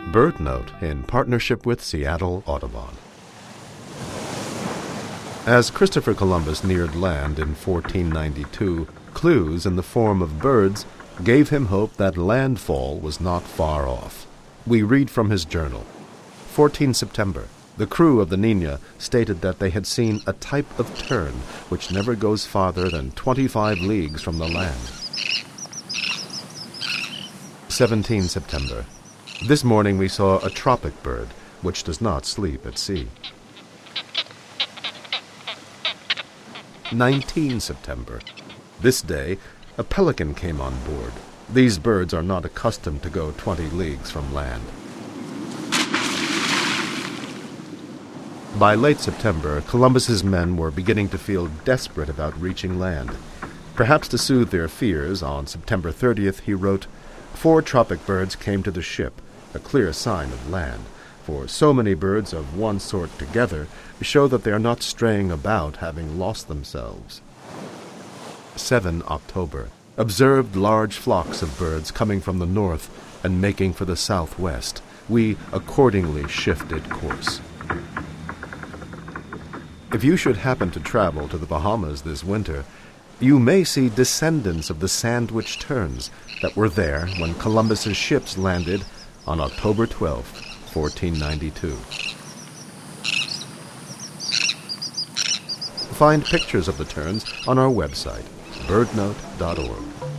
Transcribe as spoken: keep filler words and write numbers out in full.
BirdNote in partnership with Seattle Audubon. As Christopher Columbus neared land in fourteen ninety-two, clues in the form of birds gave him hope that landfall was not far off. We read from his journal. fourteenth September. The crew of the Nina stated that they had seen a type of tern which never goes farther than twenty-five leagues from the land. seventeenth September. This morning we saw a tropic bird which does not sleep at sea. nineteenth September. This day, a pelican came on board. These birds are not accustomed to go twenty leagues from land. By late September, Columbus's men were beginning to feel desperate about reaching land. Perhaps to soothe their fears, on September thirtieth he wrote, "Four tropic birds came to the ship, a clear sign of land, for so many birds of one sort together show that they are not straying about, having lost themselves." seventh October. Observed large flocks of birds coming from the north and making for the southwest. We accordingly shifted course. If you should happen to travel to the Bahamas this winter, you may see descendants of the sandwich terns that were there when Columbus's ships landed on October twelfth, fourteen ninety-two. Find pictures of the terns on our website, bird note dot org.